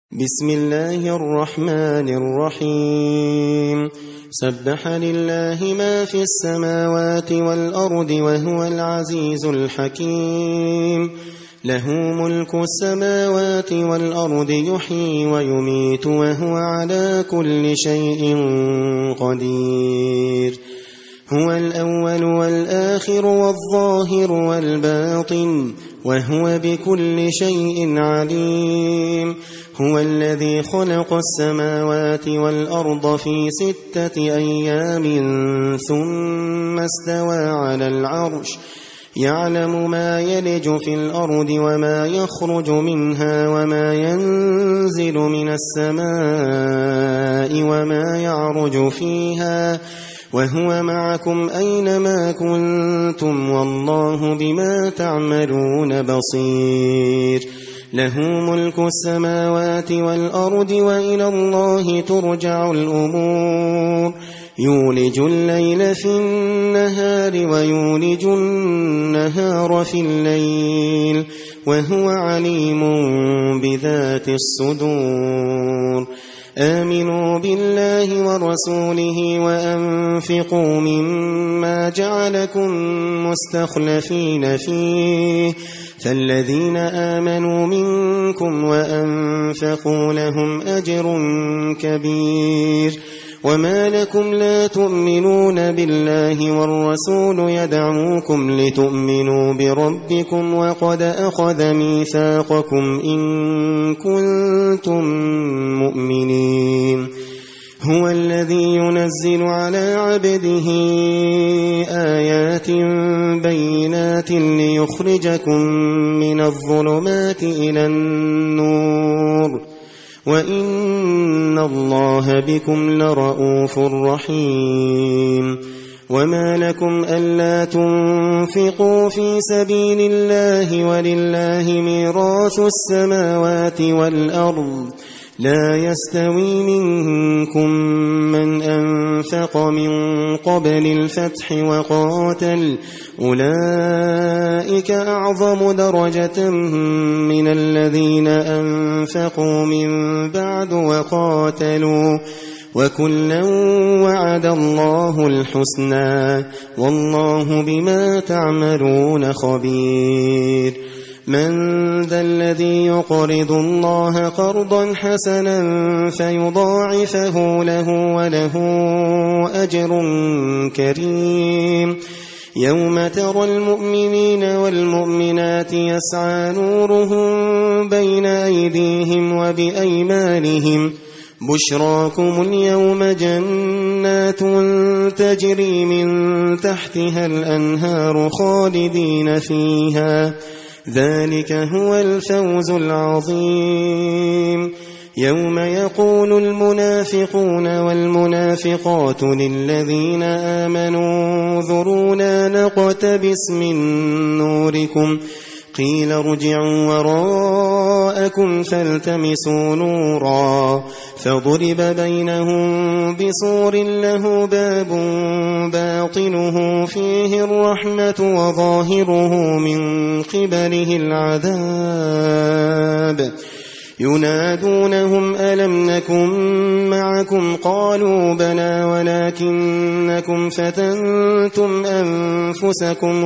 بسم الله الرحمن الرحيم سبح لله ما في السماوات والأرض وهو العزيز الحكيم له ملك السماوات والأرض يحيي ويميت وهو على كل شيء قدير هو الأول والآخر والظاهر والباطن وهو بكل شيء عليم هو الذي خلق السماوات والأرض في 6 أيام ثم استوى على العرش يعلم ما يلج في الأرض وما يخرج منها وما ينزل من السماء وما يعرج فيها وهو معكم أينما كنتم والله بما تعملون بصير له ملك السماوات والأرض وإلى الله ترجع الأمور يولج الليل في النهار ويولج النهار في الليل وهو عليم بذات الصدور آمنوا بالله ورسوله وأنفقوا مما جعلكم مستخلفين فيه فالذين آمنوا منكم وأنفقوا لهم أجر كبير وما لكم لا تؤمنون بالله والرسول يدعوكم لتؤمنوا بربكم وقد أخذ ميثاقكم إن كنتم مؤمنين هو الذي ينزل على عبده آيات بينات ليخرجكم من الظلمات إلى النور وإن الله بكم لرءوف رحيم وما لكم ألا تنفقوا في سبيل الله ولله ميراث السماوات والأرض لا يستوي منكم من أنفق من قبل الفتح وقاتل أولئك أعظم درجة من الذين أنفقوا من بعد وقاتلوا وكلا وعد الله الحسنى والله بما تعملون خبير من ذا الذي يقرض الله قرضا حسنا فيضاعفه له وله أجر كريم يوم ترى المؤمنين والمؤمنات يسعى نورهم بين أيديهم وبأيمانهم بشراكم اليوم جنات تجري من تحتها الأنهار خالدين فيها ذلك هو الفوز العظيم يوم يقول المنافقون والمنافقات للذين آمنوا انظرونا نقتبس من نوركم قيل ارجعوا وراءكم فالتمسوا نورا فضرب بينهم بسور له باب باطنه فيه الرحمة وظاهره من قبله العذاب ينادونهم ألم نكن معكم قالوا بلى ولكنكم فتنتم أنفسكم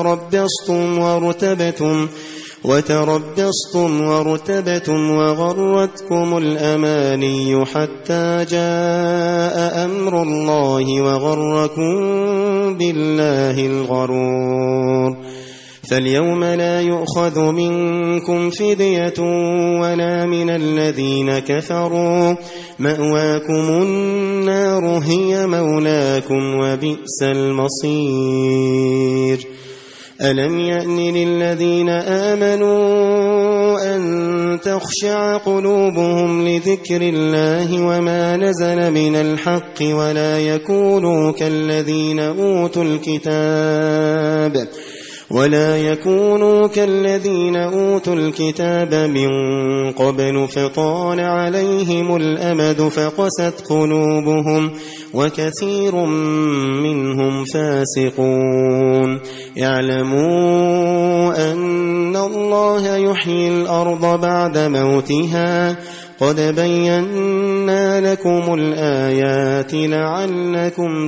وتربصتم وارتبتم وغرتكم الأماني حتى جاء أمر الله وغركم بالله الغرور فاليوم لا يؤخذ منكم فدية ولا من الذين كفروا مأواكم النار هي مولاكم وبئس المصير ألم يأن للذين آمنوا أن تخشع قلوبهم لذكر الله وما نزل من الحق ولا يكونوا كالذين أوتوا الكتاب من قبل فطال عليهم الأمد فقست قلوبهم وكثير منهم فاسقون يعلموا أن الله يحيي الأرض بعد موتها قد بينا لكم الآيات لعلكم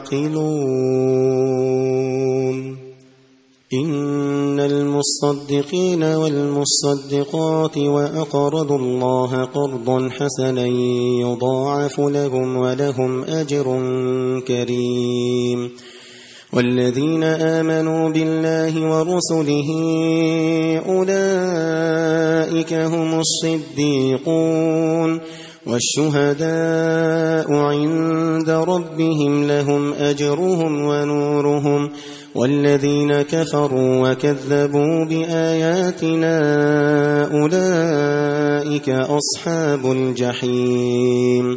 تعقلون إن المصدقين والمصدقات وأقرضوا الله قرضا حسنا يضاعف لهم ولهم أجر كريم والذين آمنوا بالله ورسله أولئك هم الصديقون والشهداء عند ربهم لهم أجرهم ونورهم والذين كفروا وكذبوا بآياتنا أولئك أصحاب الجحيم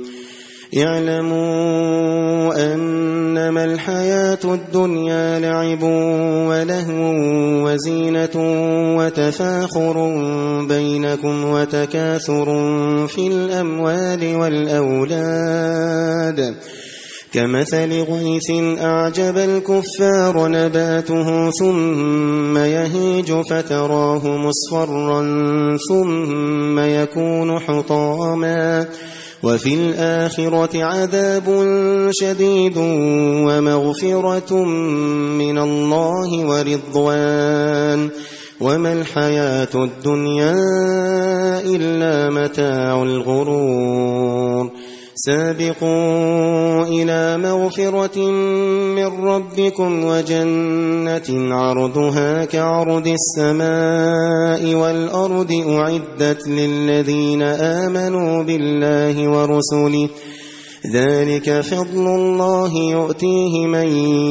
اعلموا أنما الحياة الدنيا لعب ولهو وزينة وتفاخر بينكم وتكاثر في الأموال والأولاد كمثل غيث أعجب الكفار نباته ثم يهيج فتراه مصفرا ثم يكون حطاما وفي الآخرة عذاب شديد ومغفرة من الله ورضوان وما الحياة الدنيا إلا متاع الغرور سابقوا إلى مغفرة من ربكم وجنة عرضها كعرض السماء والأرض أعدت للذين آمنوا بالله ورسله ذلك فضل الله يؤتيه من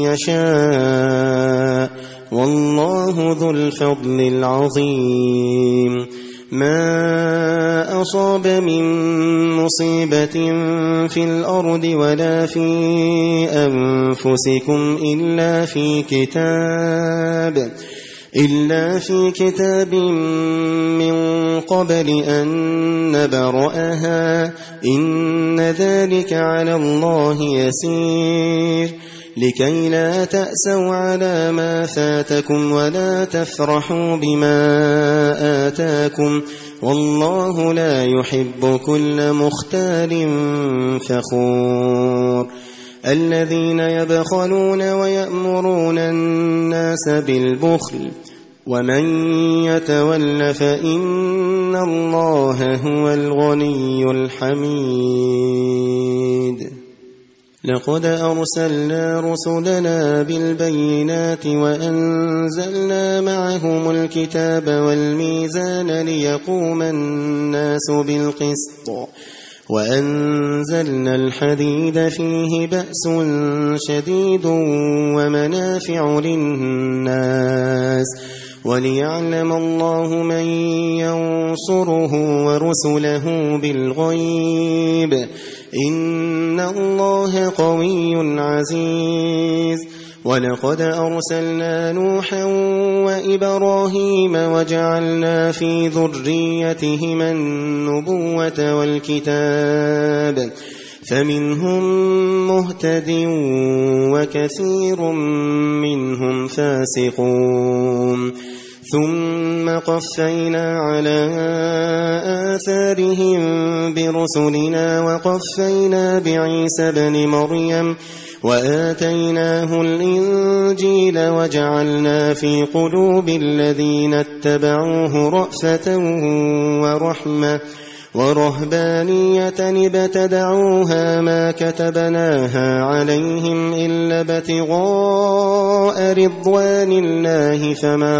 يشاء والله ذو الفضل العظيم ما أصاب من مصيبة في الأرض ولا في أنفسكم إلا في كتاب من قبل أن نبرأها إن ذلك على الله يسير لكي لا تأسوا على ما فاتكم ولا تفرحوا بما آتاكم والله لا يحب كل مختال فخور الذين يبخلون ويأمرون الناس بالبخل ومن يتول فإن الله هو الغني الحميد لقد أرسلنا رسلنا بالبينات وأنزلنا معهم الكتاب والميزان ليقوم الناس بالقسط وأنزلنا الحديد فيه بأس شديد ومنافع للناس وليعلم الله من ينصره ورسله بالغيب إن الله قوي عزيز ولقد أرسلنا نوحا وإبراهيم وجعلنا في ذريتهما النبوة والكتاب فمنهم مهتد وكثير منهم فاسقون ثم قفينا على آثارهم برسلنا وقفينا بعيسى ابن مريم وآتيناه الإنجيل وجعلنا في قلوب الذين اتبعوه رأفة ورحمة ورهبانية ابتدعوها ما كتبناها عليهم إلا ابتغاء رضوان الله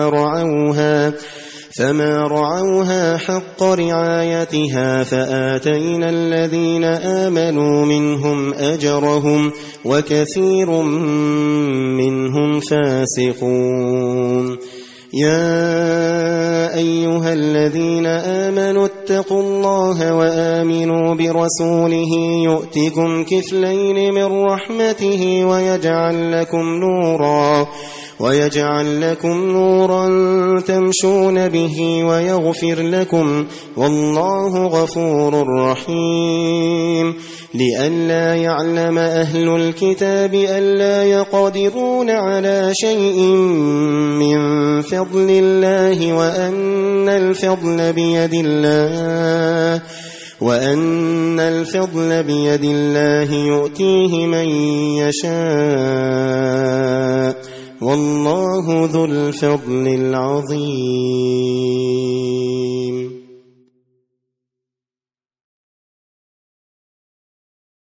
فما رعوها حق رعايتها فآتينا الذين آمنوا منهم أجرهم وكثير منهم فاسقون يا أيها الذين آمنوا اتقوا الله وآمنوا برسوله يؤتكم كفلين من رحمته ويجعل لكم نورا تمشون به ويغفر لكم والله غفور رحيم لئلا يعلم أهل الكتاب ألا يقدرون على شيء من فضل الله وأن الفضل بيد الله وأن الفضل بيد الله يؤتيه من يشاء والله ذو الفضل العظيم.